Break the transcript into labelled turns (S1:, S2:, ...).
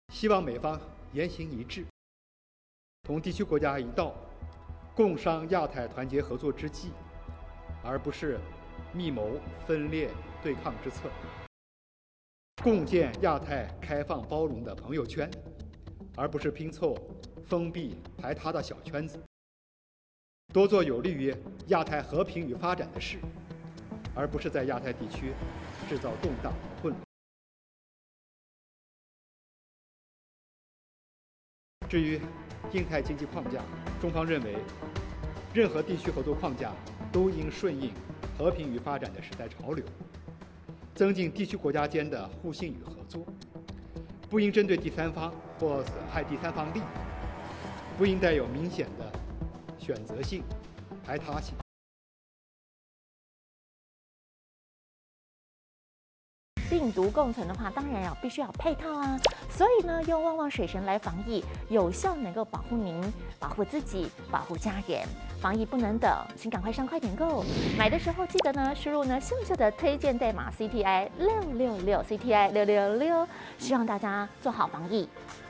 S1: 希望美方言行一致，同地区国家一道，共商亚太团结合作之计，而不是密谋分裂对抗之策；共建亚太开放包容的朋友圈，而不是拼凑封闭排他的小圈子；多做有利于亚太和平与发展的事，而不是在亚太地区制造动荡和混乱。至于印太经济框架，中方认为，任何地区合作框架都应顺应和平与发展的时代潮流，增进地区国家间的互信与合作，不应针对第三方或损害第三方利益，不应带有明显的选择性、排他性。
S2: 病毒共存的话，当然必须要配套啊。所以呢，用旺旺水神来防疫，有效能够保护您、保护自己、保护家人。防疫不能等，请赶快上快点购。买的时候记得呢，输入呢秀秀的推荐代码 CTI666 CTI666，希望大家做好防疫。